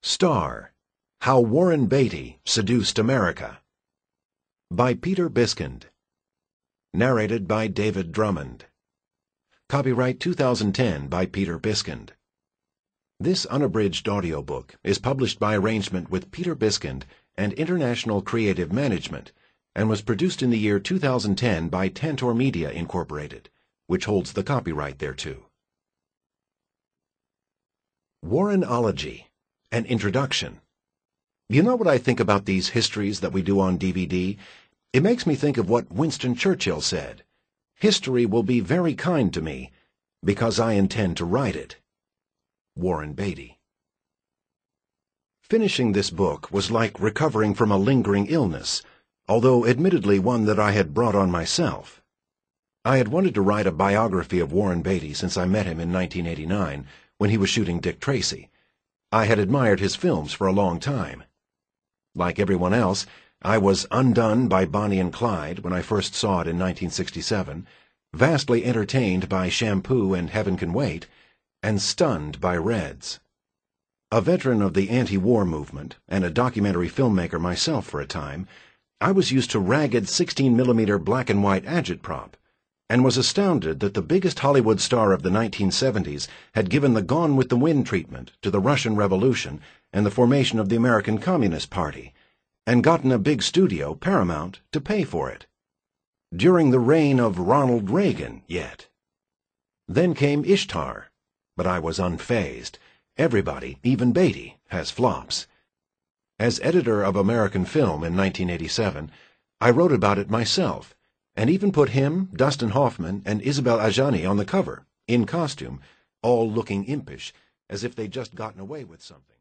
Star: How Warren Beatty Seduced America, by Peter Biskind. Narrated by David Drummond. Copyright 2010 by Peter Biskind. This unabridged audiobook is published by arrangement with Peter Biskind and International Creative Management, and was produced in the year 2010 by Tantor Media, Incorporated, which holds the copyright thereto. Warrenology: An Introduction. You know what I think about these histories that we do on DVD? It makes me think of what Winston Churchill said: "History will be very kind to me, because I intend to write it." Warren Beatty. Finishing this book was like recovering from a lingering illness, although admittedly one that I had brought on myself. I had wanted to write a biography of Warren Beatty since I met him in 1989, when he was shooting Dick Tracy. I had admired his films for a long time. Like everyone else, I was undone by Bonnie and Clyde when I first saw it in 1967, vastly entertained by Shampoo and Heaven Can Wait, and stunned by Reds. A veteran of the anti-war movement, and a documentary filmmaker myself for a time, I was used to ragged 16mm black-and-white agitprop, and was astounded that the biggest Hollywood star of the 1970s had given the Gone with the Wind treatment to the Russian Revolution and the formation of the American Communist Party, and gotten a big studio, Paramount, to pay for it. During the reign of Ronald Reagan, yet. Then came Ishtar, but I was unfazed. Everybody, even Beatty, has flops. As editor of American Film in 1987, I wrote about it myself, and even put him, Dustin Hoffman, and Isabelle Adjani on the cover, in costume, all looking impish, as if they'd just gotten away with something.